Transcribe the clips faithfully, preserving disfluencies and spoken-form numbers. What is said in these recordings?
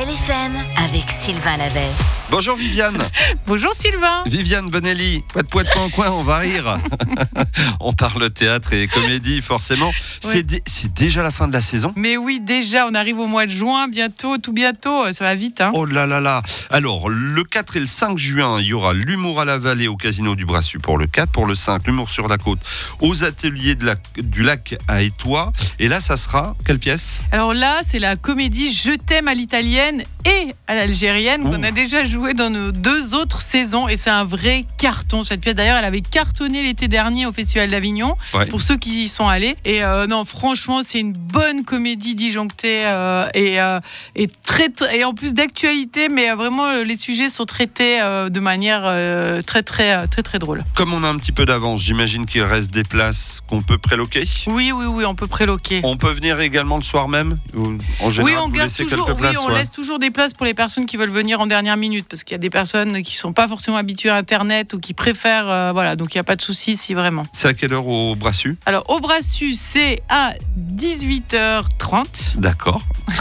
Belle F M avec Sylvain Lavey. Bonjour Viviane. Bonjour Sylvain. Viviane Bonelli, poète poète coin coin, on va rire. On parle théâtre et comédie forcément. Oui. C'est, dé- c'est déjà la fin de la saison. Mais oui, déjà, on arrive au mois de juin, bientôt, tout bientôt, ça va vite. Hein. Oh là là là. Alors, le quatre et le cinq juin, il y aura l'humour à la vallée au Casino du Brassus pour le quatre. Pour le cinq, l'humour sur la côte aux ateliers de la, du lac à Étoile. Et là, ça sera quelle pièce ? Alors là, c'est la comédie Je t'aime à l'italienne et à l'algérienne Ouh. qu'on a déjà joué dans nos deux autres saisons et c'est un vrai carton cette pièce. D'ailleurs, elle avait cartonné l'été dernier au Festival d'Avignon ouais. pour ceux qui y sont allés. Et euh, non, franchement, c'est une bonne comédie disjonctée euh, et, euh, et, très, très, et en plus d'actualité, mais euh, vraiment les sujets sont traités euh, de manière euh, très, très, très, très, très drôle. Comme on a un petit peu d'avance, j'imagine qu'il reste des places qu'on peut préloquer. Oui, oui, oui, on peut préloquer. On peut venir également le soir même. En général, oui, on vous garde laissez toujours. quelques places, oui, on ouais. laisse toujours des places pour les personnes qui veulent venir en dernière minute, parce qu'il y a des personnes qui sont pas forcément habituées à Internet ou qui préfèrent, euh, voilà. Donc il y a pas de souci si vraiment. C'est à quelle heure au Brassus ? Alors au Brassus, c'est à dix-huit heures trente. D'accord.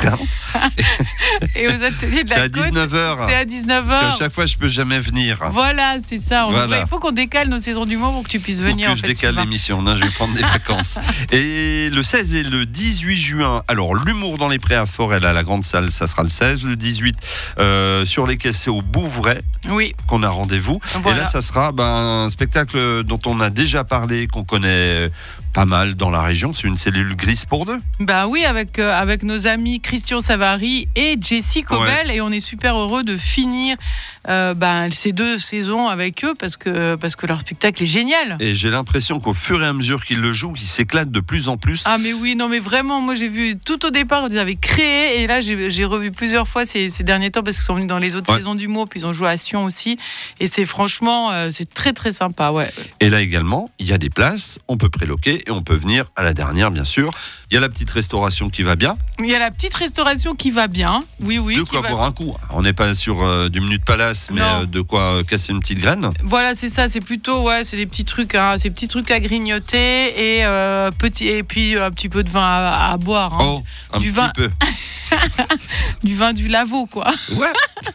Et aux ateliers de la c'est à côte, dix-neuf heures. C'est à dix-neuf heures. Parce qu'à chaque fois, je peux jamais venir. Voilà, c'est ça. On voilà. devrait, il faut qu'on décale nos saisons d'humour pour que tu puisses venir. Pour que en je fait, décale Sylvain. l'émission. Non, je vais prendre des vacances. Et le seize et le dix-huit juin, alors l'humour dans les prés à Forel à la grande salle, ça sera le seize. Le dix-huit euh, sur les quais, c'est au Bouvray oui. qu'on a rendez-vous. Voilà. Et là, ça sera ben, un spectacle dont on a déjà parlé, qu'on connaît pas mal dans la région. C'est une cellule grise pour deux. Bah oui, avec, euh, avec nos amis Christian Savary et Jessie Cobel. Ouais. Et on est super heureux de finir euh, bah, ces deux saisons avec eux parce que, parce que leur spectacle est génial. Et j'ai l'impression qu'au fur et à mesure qu'ils le jouent, ils s'éclatent de plus en plus. Ah mais oui, non mais vraiment, moi j'ai vu tout au départ, ils avaient créé et là j'ai, j'ai revu plusieurs fois ces, ces derniers temps parce qu'ils sont venus dans les autres ouais. saisons d'humour, puis ils ont joué à Sion aussi. Et c'est franchement, euh, c'est très très sympa. Ouais. Et là également, il y a des places, on peut préloquer. Et on peut venir à la dernière, bien sûr. Il y a la petite restauration qui va bien. Il y a la petite restauration qui va bien. Oui, oui. De quoi va... boire un coup. On n'est pas sur euh, du menu de palace, mais euh, de quoi euh, casser une petite graine. Voilà, c'est ça. C'est plutôt, ouais, c'est des petits trucs, hein, ces petits trucs à grignoter et euh, petit, et puis un petit peu de vin à, à boire. Hein. Oh, un du petit vin... peu. Du vin du Lavaux, quoi. Ouais.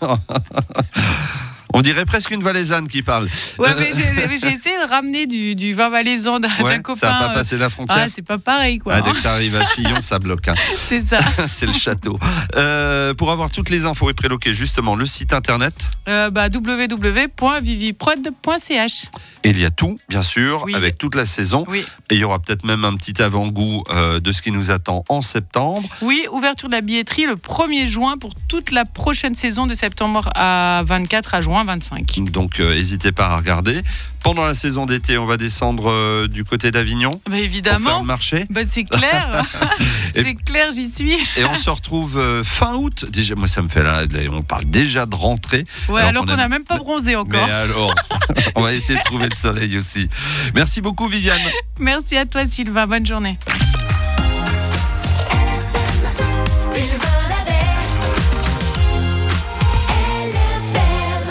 On dirait presque une valaisanne qui parle. Ouais, mais j'ai, j'ai essayé de ramener du, du vin valaisan d'un, ouais, d'un copain. Ça n'a pas passé la frontière. Ah, c'est pas pareil, quoi. Ah, dès que ça arrive à Chillon, ça bloque. Hein. C'est ça. C'est le château. Euh, pour avoir toutes les infos et préloquer justement le site internet euh, bah, w w w point viviprod point c h. Et il y a tout, bien sûr, oui. avec toute la saison. Oui. Et il y aura peut-être même un petit avant-goût euh, de ce qui nous attend en septembre. Oui, ouverture de la billetterie le premier juin pour toute la prochaine saison de septembre à vingt-quatre à juin vingt-cinq. Donc, n'hésitez euh, pas à regarder. Pendant la saison d'été, on va descendre euh, du côté d'Avignon. Bah, évidemment. Pour faire le marché. Bah, c'est clair. C'est clair, j'y suis. Et on se retrouve euh, fin août. Déjà, moi, ça me fait là. On parle déjà de rentrée. Ouais, alors, alors qu'on n'a a... même pas bronzé encore. Mais alors, on va essayer de trouver le soleil aussi. Merci beaucoup, Viviane. Merci à toi, Sylvain. Bonne journée.